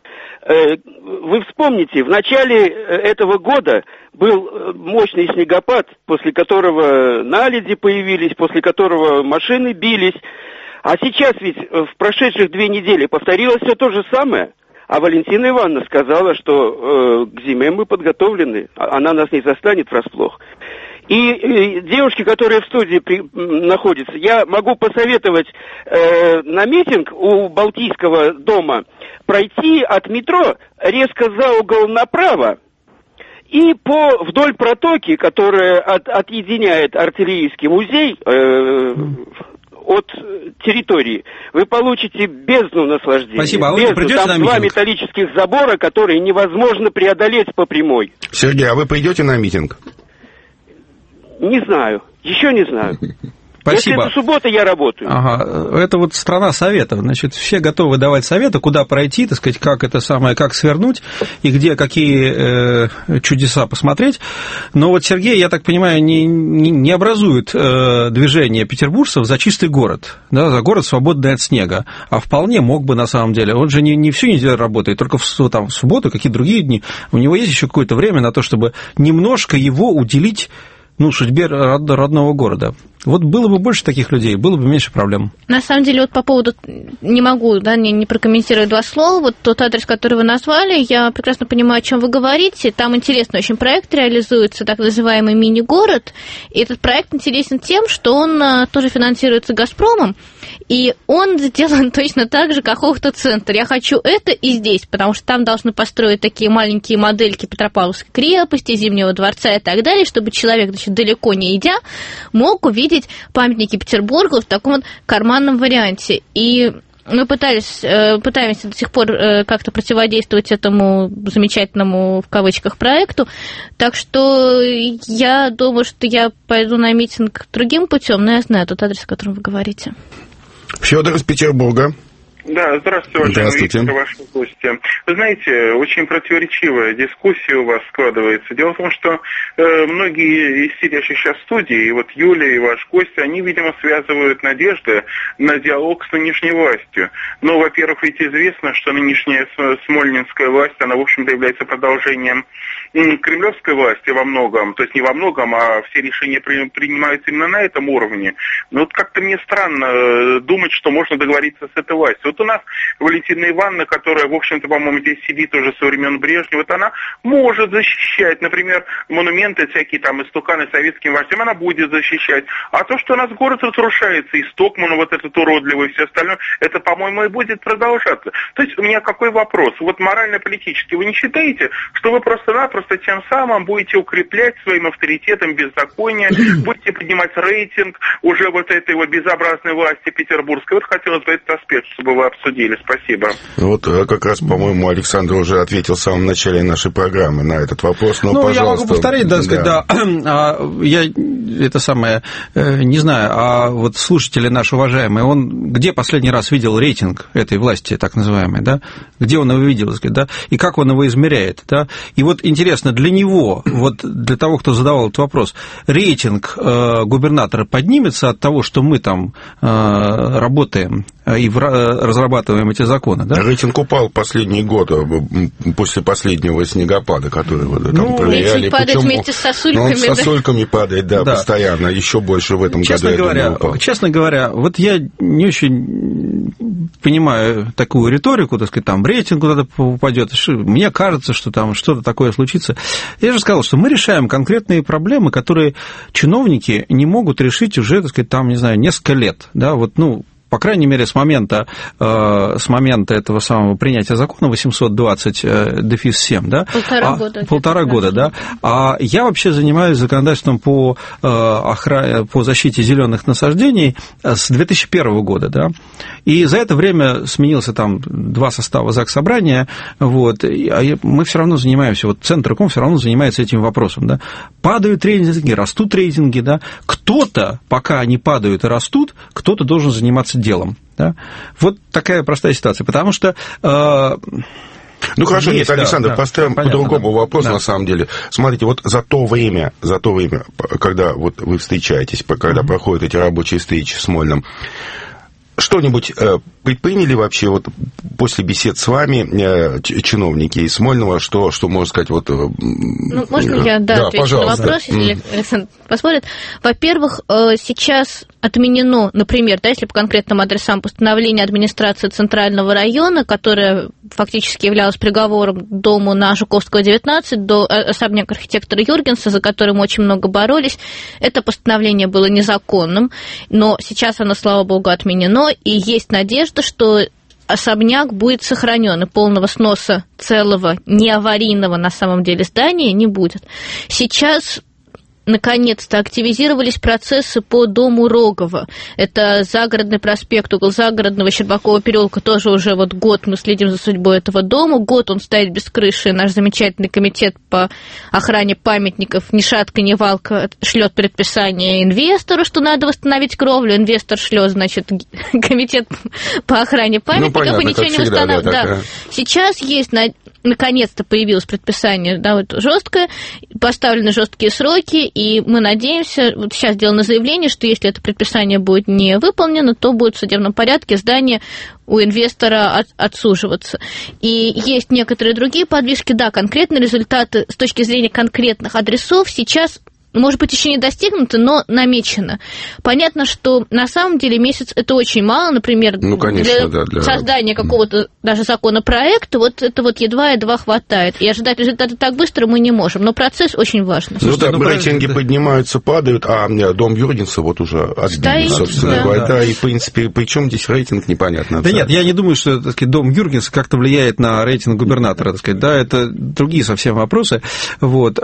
Вы вспомните, в начале этого года был мощный снегопад, после которого наледи появились, после которого машины бились. А сейчас ведь в прошедших две недели повторилось все то же самое. А Валентина Ивановна сказала, что э, к зиме мы подготовлены, она нас не застанет врасплох. И, и девушки, которые в студии при, находятся, я могу посоветовать э, на митинг у Балтийского дома пройти от метро резко за угол направо и по вдоль протоки, которая от, отъединяет артиллерийский музей э, от территории, вы получите бездну наслаждения. Спасибо. А вы бездну. придете Там на два митинг? металлических забора, которые невозможно преодолеть по прямой. Сергей, а вы пойдете на митинг? Не знаю. Еще не знаю. Спасибо. Если это суббота, я работаю. Ага, это вот страна советов. Значит, все готовы давать советы, куда пройти, так сказать, как это самое, как свернуть и где какие э, чудеса посмотреть. Но вот Сергей, я так понимаю, не, не, не образует э, движение петербуржцев за чистый город, да, за город, свободный от снега. А вполне мог бы, на самом деле. Он же не, не всю неделю работает, только в, там, в субботу, какие-то другие дни. У него есть еще какое-то время на то, чтобы немножко его уделить, ну, судьбе родного города. Вот было бы больше таких людей, было бы меньше проблем. На самом деле, вот по поводу, не могу, да, не, не прокомментировать два слова, вот тот адрес, который вы назвали, я прекрасно понимаю, о чем вы говорите, там интересный очень проект реализуется, так называемый мини-город, и этот проект интересен тем, что он тоже финансируется «Газпромом», и он сделан точно так же, как Охта-центр. Я хочу это и здесь, потому что там должны построить такие маленькие модельки Петропавловской крепости, Зимнего дворца и так далее, чтобы человек, значит, далеко не идя, мог увидеть памятники Петербурга в таком вот карманном варианте. И мы пытались, пытаемся до сих пор как-то противодействовать этому замечательному, в кавычках, проекту. Так что я думаю, что я пойду на митинг другим путем, но я знаю тот адрес, о котором вы говорите. Федор из Петербурга. Да, здравствуйте, уважаемые Виктор, ваши гости. Вы знаете, очень противоречивая дискуссия у вас складывается. Дело в том, что э, многие из сидящих сейчас в студии, и вот Юлия и ваш гость, они, видимо, связывают надежды на диалог с нынешней властью. Ну, во-первых, ведь известно, что нынешняя смольнинская власть, она, в общем-то, является продолжением кремлевской власти во многом, то есть не во многом, а все решения при, принимаются именно на этом уровне. Но вот как-то мне странно думать, что можно договориться с этой властью. Вот у нас Валентина Ивановна, которая, в общем-то, по-моему, здесь сидит уже со времен Брежнева, вот она может защищать, например, монументы, всякие там истуканы советским властям, она будет защищать. А то, что у нас город разрушается, и Стокман вот этот уродливый и все остальное, это, по-моему, и будет продолжаться. То есть у меня какой вопрос? Вот морально-политически вы не считаете, что вы просто-напросто тем самым будете укреплять своим авторитетом беззаконие, будете поднимать рейтинг уже вот этой вот безобразной власти петербургской? Вот хотелось бы этот аспект, чтобы вы обсудили. Спасибо. Вот как раз, по-моему, Александр уже ответил в самом начале нашей программы на этот вопрос. Но, ну, пожалуйста, я могу повторить, да, сказать, да. да. Я это самое, не знаю, а вот слушатели наши уважаемые, он где последний раз видел рейтинг этой власти, так называемой, да? Где он его видел, да? И как он его измеряет, да? И вот интересно, для него, вот для того, кто задавал этот вопрос, рейтинг э, губернатора поднимется от того, что мы там э, работаем и в, разрабатываем эти законы, да? Рейтинг упал последние годы, после последнего снегопада, который вот, там ну, проверяли. Рейтинг падает вместе с сосульками. Ну, он с сосульками да? падает, да, да, постоянно, еще больше в этом честно году. Говоря, думаю, честно говоря, вот я не очень понимаю такую риторику, так сказать, там рейтинг куда-то упадет. Мне кажется, что там что-то такое случится. Я же сказал, что мы решаем конкретные проблемы, которые чиновники не могут решить уже, так сказать, там, не знаю, несколько лет, да, вот, ну, по крайней мере, с момента, э, с момента этого самого принятия закона восемьсот двадцать дефис семь, да? Полтора а, года. Полтора года, да. А я вообще занимаюсь законодательством по, э, охране, по защите зеленых насаждений с две тысячи первого года, да. И за это время сменился там два состава Заксобрания, вот, а мы все равно занимаемся, вот Центрком все равно занимается этим вопросом, да. Падают рейтинги, растут рейтинги, да. Кто-то, пока они падают и растут, кто-то должен заниматься делом. Да? Вот такая простая ситуация, потому что... Э, ну хорошо, есть, нет, Александр, да, поставим да, по-другому да, вопрос, да. на самом деле. Смотрите, вот за то время, за то время, когда вот вы встречаетесь, когда mm-hmm. проходят эти рабочие встречи в Смольном, Что-нибудь э, предприняли вообще вот после бесед с вами э, чиновники из Смольного, что, что можно сказать? Вот, э, ну, можно я да, да, отвечу на вопрос, если mm. Александр посмотрит? Во-первых, э, сейчас отменено, например, да, если по конкретным адресам, постановление администрации Центрального района, которое фактически являлось приговором к дому на Жуковского, девятнадцать, до особняка архитектора Юргенса, за которым очень много боролись. Это постановление было незаконным, но сейчас оно, слава богу, отменено, и есть надежда, что особняк будет сохранен, и полного сноса целого, не аварийного на самом деле здания не будет. Сейчас наконец-то активизировались процессы по дому Рогова. Это Загородный проспект, угол Загородного, Щербакова переулка. Тоже уже вот год мы следим за судьбой этого дома. Год он стоит без крыши. Наш замечательный комитет по охране памятников ни шатка, ни валка шлет предписание инвестору, что надо восстановить кровлю. Инвестор шлет, значит, комитет по охране памятников, ну, понятно, и ничего не восстанавливает. Да, да. Сейчас есть, наконец-то появилось предписание, да, вот жесткое, поставлены жесткие сроки, и мы надеемся, вот сейчас сделано заявление, что если это предписание будет не выполнено, то будет в судебном порядке здание у инвестора от, отсуживаться. И есть некоторые другие подвижки, да, конкретные результаты с точки зрения конкретных адресов сейчас, может быть, еще не достигнуто, но намечено. Понятно, что на самом деле месяц это очень мало, например, ну, конечно, для, да, для создания какого-то даже законопроекта, вот это вот едва-едва хватает. И ожидать результаты так быстро мы не можем, но процесс очень важный. Ну да, ну, рейтинги да. поднимаются, падают, а дом Юргенса вот уже отбили, собственно говоря. Да. да, и, в принципе, при чем здесь рейтинг, непонятно. Да нет, я не думаю, что, так сказать, дом Юргенса как-то влияет на рейтинг губернатора, так сказать, да, это другие совсем вопросы, вот,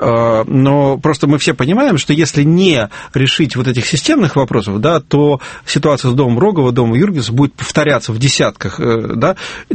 но просто мы все понимаем, что если не решить вот этих системных вопросов, да, то ситуация с домом Рогова, домом Юргенса будет повторяться в десятках, да,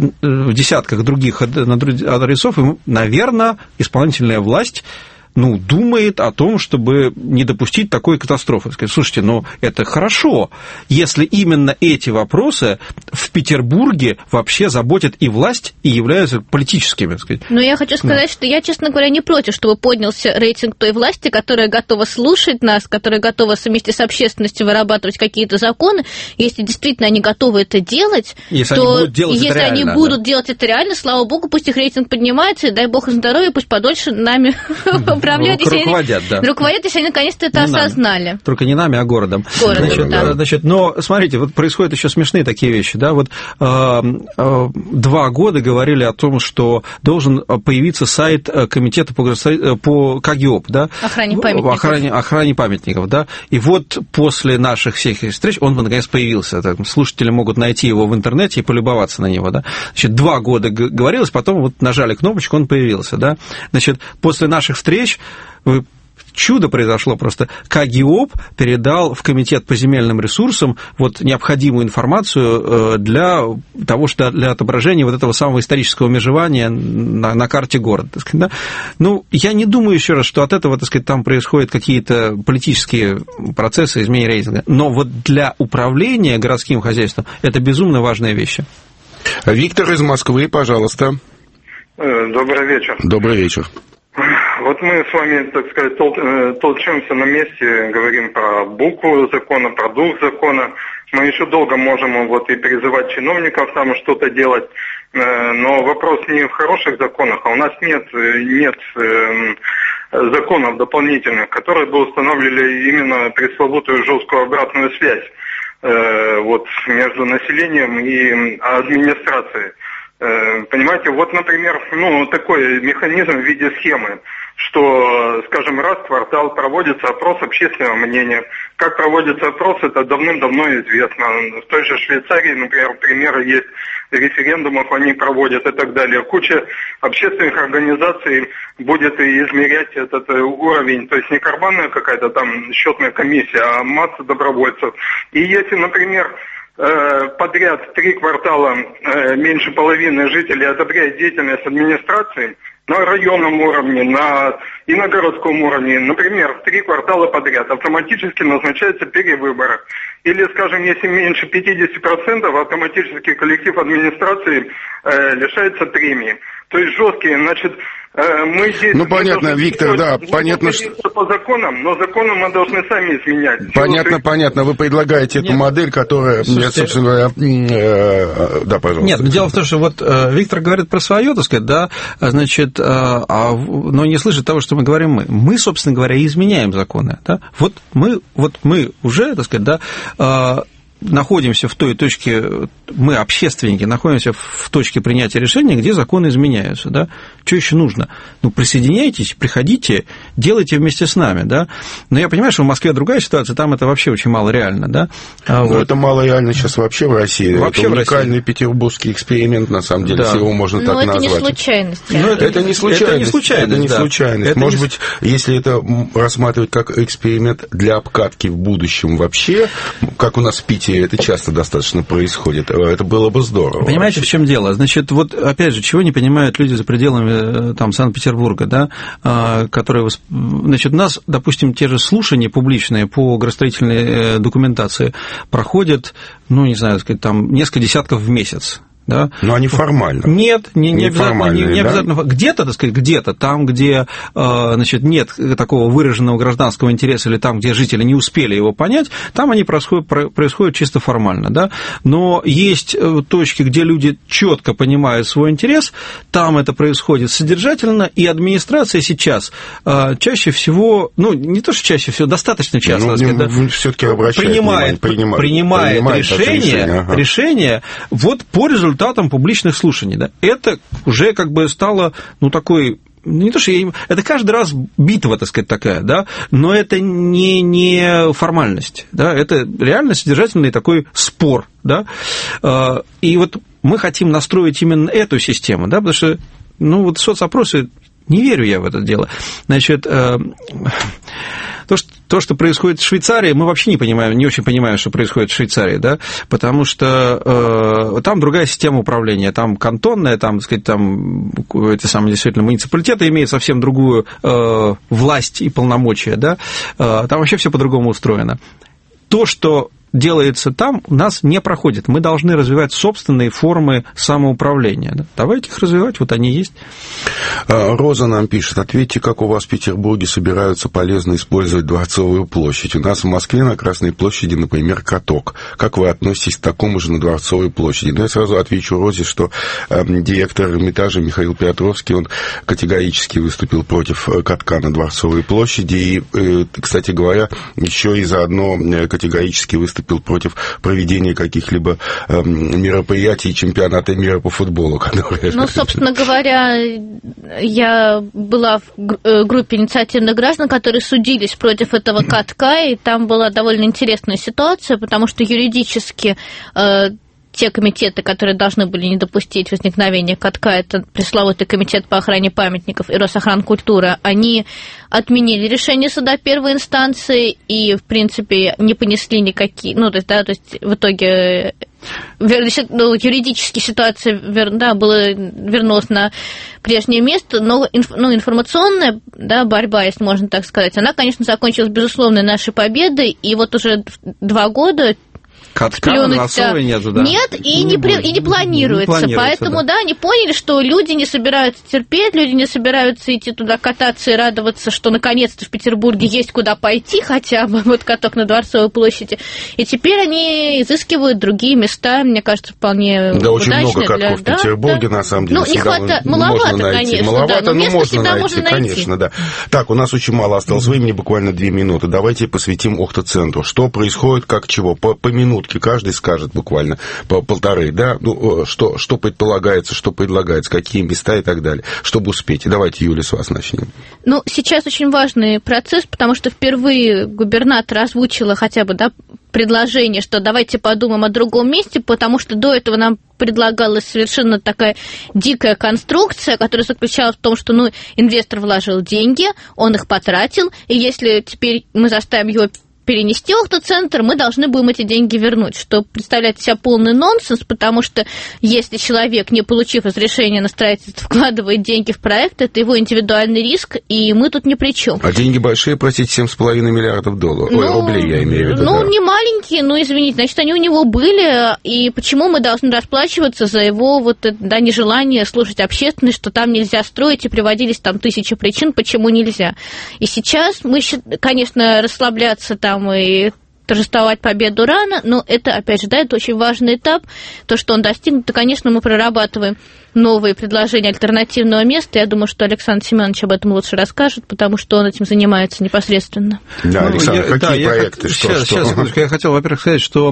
в десятках других адресов, и, наверное, исполнительная власть ну, думает о том, чтобы не допустить такой катастрофы. Сказать, слушайте, ну, это хорошо, если именно эти вопросы в Петербурге вообще заботят и власть, и являются политическими. Сказать. Но я хочу сказать, ну. что я, честно говоря, не против, чтобы поднялся рейтинг той власти, которая готова слушать нас, которая готова вместе с общественностью вырабатывать какие-то законы. Если действительно они готовы это делать, если то они будут делать если это реально, они да. будут делать это реально, слава богу, пусть их рейтинг поднимается, и дай бог им здоровья, пусть подольше нами управляют, если руководят, они, да. руководят, если они наконец-то это не осознали. Нами. Только не нами, а городом. Городом, значит, да. Значит, но смотрите, вот происходят еще смешные такие вещи, да, вот э, э, два года говорили о том, что должен появиться сайт комитета по, по КГИОП, да, охране памятников. Охране, охране памятников, да, и вот после наших всех встреч он наконец появился, так, слушатели могут найти его в интернете и полюбоваться на него, да, значит, два года говорилось, потом вот нажали кнопочку, он появился, да, значит, после наших встреч чудо произошло просто. КГИОП передал в Комитет по земельным ресурсам вот необходимую информацию для того, что для отображения вот этого самого исторического межевания на, на карте города. Так сказать, да? Ну, я не думаю еще раз, что от этого, так сказать, там происходят какие-то политические процессы, изменения рейтинга. Но вот для управления городским хозяйством это безумно важные вещи. Виктор из Москвы, пожалуйста. Добрый вечер. Добрый вечер. Вот мы с вами, так сказать, тол- толчемся на месте, говорим про букву закона, про дух закона. Мы еще долго можем вот и призывать чиновников там что-то делать, но вопрос не в хороших законах, а у нас нет, нет законов дополнительных, которые бы устанавливали именно пресловутую жесткую обратную связь вот, между населением и администрацией. Понимаете, вот, например, ну, такой механизм в виде схемы, что, скажем, раз в квартал проводится опрос общественного мнения. Как проводится опрос, это давным-давно известно. В той же Швейцарии, например, примеры есть референдумов, они проводят и так далее. Куча общественных организаций будет измерять этот уровень. То есть не карманная какая-то там счетная комиссия, а масса добровольцев. И если, например, подряд три квартала меньше половины жителей одобряет деятельность администрации на районном уровне, на, и на городском уровне, например, три квартала подряд, автоматически назначаются перевыборы. Или, скажем, если меньше пятьдесят процентов, автоматически коллектив администрации э, лишается премии. То есть жесткие, значит, Мы здесь, ну, понятно, мы Виктор, да, понятно, что... по законам, но законы мы должны сами изменять. Понятно, Чего понятно. Вы предлагаете нет. эту модель, которая, Слушайте, собственно говоря... Э, да, пожалуйста. Нет, дело в том, что вот э, Виктор говорит про свое, так сказать, да, значит, э, а, но не слышит того, что мы говорим мы. Мы, собственно говоря, изменяем законы, да. Вот мы, вот мы уже, так сказать, да... Э, находимся в той точке, мы, общественники, находимся в точке принятия решения, где законы изменяются, да, что еще нужно? Ну, присоединяйтесь, приходите, делайте вместе с нами, да, но я понимаю, что в Москве другая ситуация, там это вообще очень мало реально, да. А вот. Это мало реально сейчас вообще в России, вообще это уникальный петербургский эксперимент, на самом деле, да. Если его можно но так это назвать. Не случайность, но это, это не случайность. Это не случайность, это не да. случайность. Это Может не... быть, если это рассматривать как эксперимент для обкатки в будущем вообще, как у нас в Питере это часто достаточно происходит, это было бы здорово. Понимаете, в чем дело? Значит, вот опять же, чего не понимают люди за пределами там, Санкт-Петербурга, да, которые, значит, у нас, допустим, те же слушания публичные по градостроительной документации проходят, ну, не знаю, сказать, там, несколько десятков в месяц. Да? Но они формально. Нет, не, не, не обязательно. Не, не обязательно. Да? Где-то, так сказать, где-то, там, где значит, нет такого выраженного гражданского интереса, или там, где жители не успели его понять, там они происходят, происходят чисто формально. Да? Но есть точки, где люди четко понимают свой интерес, там это происходит содержательно, и администрация сейчас чаще всего, ну, не то, что чаще всего, достаточно часто, ну, сказать, да, все-таки принимает, принимает, принимает, принимает решение, решение, ага. решение вот по результату результатом публичных слушаний. Да? Это уже как бы стало, ну, такой... Не то, что я... Это каждый раз битва, так сказать, такая, да, но это не, не формальность, да, это реально содержательный такой спор, да, и вот мы хотим настроить именно эту систему, да, потому что, ну, вот соцопросы, не верю я в это дело, значит... То что, то, что происходит в Швейцарии, мы вообще не понимаем, не очень понимаем, что происходит в Швейцарии, да, потому что э, там другая система управления, там кантонная, там, так сказать, там эти самые действительно муниципалитеты имеют совсем другую э, власть и полномочия, да, э, там вообще все по-другому устроено. То, что делается там, у нас не проходит. Мы должны развивать собственные формы самоуправления. Да? Давайте их развивать, вот они есть. Роза нам пишет, ответьте, как у вас в Петербурге собираются полезно использовать Дворцовую площадь. У нас в Москве на Красной площади, например, каток. Как вы относитесь к такому же на Дворцовой площади? Ну, я сразу отвечу Розе, что э, директор Эрмитажа Михаил Петровский, он категорически выступил против катка на Дворцовой площади. И, э, кстати говоря, еще и заодно категорически выступил против проведения каких-либо э, мероприятий чемпионата мира по футболу. Которые... Ну, собственно говоря, я была в группе инициативных граждан, которые судились против этого катка, и там была довольно интересная ситуация, потому что юридически э, те комитеты, которые должны были не допустить возникновения катка, это пресловутый комитет по охране памятников и Росохранкультура, они отменили решение суда первой инстанции и, в принципе, не понесли никакие... Ну, то есть, да, то есть в итоге ну, юридически ситуация да, была, вернулась на прежнее место, но инф, ну, информационная да, борьба, если можно так сказать, она, конечно, закончилась безусловной нашей победой, и вот уже два года... Катка Дворцовой нет, да. Нет, и не, не, и не планируется. Не планируется поэтому, да. да, они поняли, что люди не собираются терпеть, люди не собираются идти туда кататься и радоваться, что наконец-то в Петербурге есть куда пойти хотя бы, вот каток на Дворцовой площади. И теперь они изыскивают другие места, мне кажется, вполне да, удачные. Да, очень много катков для... в Петербурге, да, на самом деле. Ну, не хватает, маловато, конечно, маловато, да, но, но можно найти, можно найти, конечно, да. Так, у нас очень мало осталось времени, буквально две минуты. Давайте посвятим Охта-центру. Что происходит, как чего? По, по минутке каждый скажет буквально по полторы, да, ну, что, что предполагается, что предлагается, какие места и так далее, чтобы успеть. Давайте, Юля, с вас начнем. Ну, сейчас очень важный процесс, потому что впервые губернатор озвучила хотя бы, да, предложение, что давайте подумаем о другом месте, потому что до этого нам предлагалась совершенно такая дикая конструкция, которая заключалась в том, что, ну, инвестор вложил деньги, он их потратил, и если теперь мы заставим его перенести Охта-центр, мы должны будем эти деньги вернуть, что представляет из себя полный нонсенс, потому что если человек, не получив разрешения на строительство, вкладывает деньги в проект, это его индивидуальный риск, и мы тут ни при чем. А деньги большие, простите, семь с половиной миллиардов долларов, ну, ой, рублей я имею в виду. Ну, да. не маленькие, но, извините, значит, они у него были, и почему мы должны расплачиваться за его вот, да, нежелание слушать общественность, что там нельзя строить, и приводились там тысячи причин, почему нельзя. И сейчас мы, конечно, расслабляться там и торжествовать победу рано, но это, опять же, да, это очень важный этап. То, что он достигнут, то, конечно, мы прорабатываем новые предложения альтернативного места. Я думаю, что Александр Семенович об этом лучше расскажет, потому что он этим занимается непосредственно. Да, ну, Александр, я, какие да, проекты? Я, что, сейчас, что? сейчас, секундочку, я хотел, во-первых, сказать, что...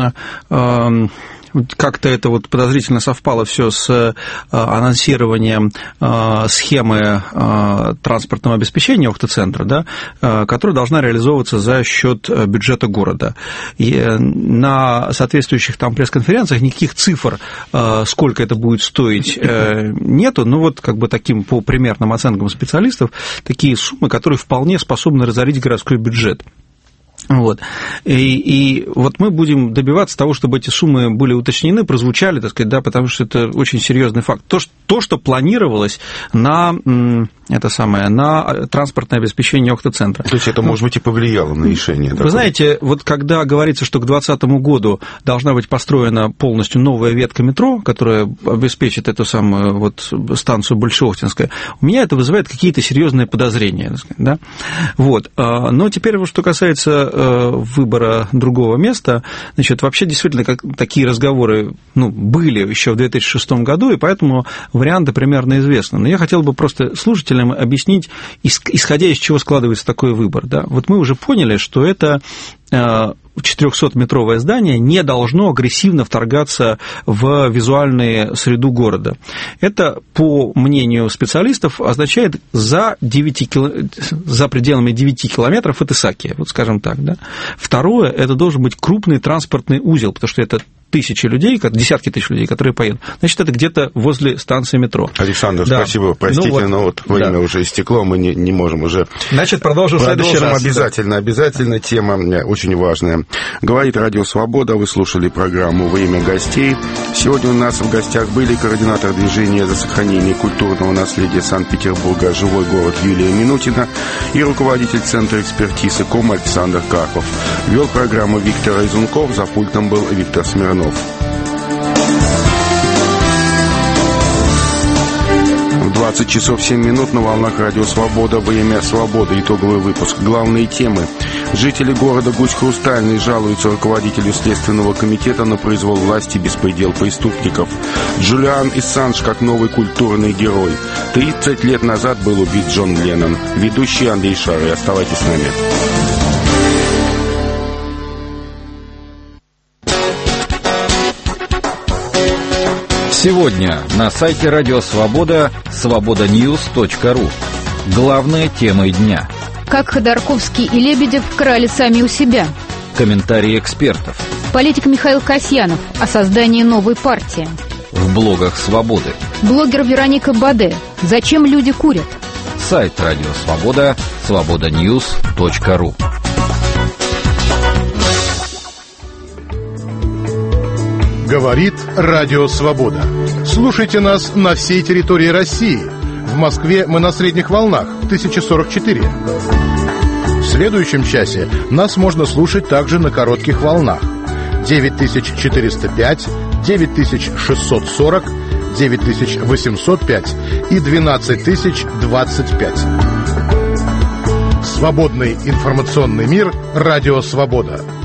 Э, как-то это вот подозрительно совпало все с э, анонсированием э, схемы э, транспортного обеспечения Охта-центра, да, э, которая должна реализовываться за счет бюджета города. И э, на соответствующих там пресс-конференциях никаких цифр, э, сколько это будет стоить, э, нету, но вот как бы таким по примерным оценкам специалистов, такие суммы, которые вполне способны разорить городской бюджет. Вот. И, и вот мы будем добиваться того, чтобы эти суммы были уточнены, прозвучали, так сказать, да, потому что это очень серьезный факт. То, что, то, что планировалось на, это самое, на транспортное обеспечение Охта-центра. То есть это, может быть, и повлияло на решение? Вы такое? знаете, вот когда говорится, что к двадцатому году должна быть построена полностью новая ветка метро, которая обеспечит эту самую вот станцию Большеохтинская, у меня это вызывает какие-то серьезные подозрения, так сказать, да? Вот. Но теперь, что касается выбора другого места, значит, вообще действительно как, такие разговоры, ну, были еще в две тысячи шестом году, и поэтому варианты примерно известны. Но я хотел бы просто слушателям объяснить, исходя из чего складывается такой выбор. Да? Вот мы уже поняли, что это четырехсотметровое здание не должно агрессивно вторгаться в визуальную среду города. Это, по мнению специалистов, означает за, девять кил... за пределами девяти километров от Исаакия, вот скажем так. Да? Второе, это должен быть крупный транспортный узел, потому что это тысячи людей, десятки тысяч людей, которые поедут. Значит, это где-то возле станции метро. Александр, да. Спасибо, простите, ну, вот, но вот время да. уже истекло, мы не, не можем уже... Значит, продолжим в следующий раз. Обязательно, обязательно, тема очень важная. Говорит Радио Свобода, вы слушали программу «Время гостей». Сегодня у нас в гостях были координатор движения за сохранение культурного наследия Санкт-Петербурга «Живой город» Юлия Минутина и руководитель Центра экспертизы КОМ Александр Карпов. Вел программу Виктор Изунков, за пультом был Виктор Смирнов. В двадцать часов семь минут на волнах Радио Свобода. Время свободы. Итоговый выпуск. Главные темы. Жители города Гусь-Хрустальный жалуются руководителю Следственного комитета на произвол власти и беспредел преступников. Джулиан Ассанж как новый культурный герой. тридцать лет назад был убит Джон Леннон. Ведущий Андрей Шарый. Оставайтесь с нами. Сегодня на сайте Радио Свобода свобода ньюс точка ру. Главные темы дня. Как Ходорковский и Лебедев крали сами у себя. Комментарии экспертов. Политик Михаил Касьянов о создании новой партии. В блогах Свободы. Блогер Вероника Баде. Зачем люди курят? Сайт Радио Свобода свобода ньюс точка ру. Говорит Радио Свобода. Слушайте нас на всей территории России. В Москве мы на средних волнах тысяча сорок четыре. В следующем часе нас можно слушать также на коротких волнах девять тысяч четыреста пять, девять тысяч шестьсот сорок, девять тысяч восемьсот пять и двенадцать тысяч двадцать пять. Свободный информационный мир Радио Свобода.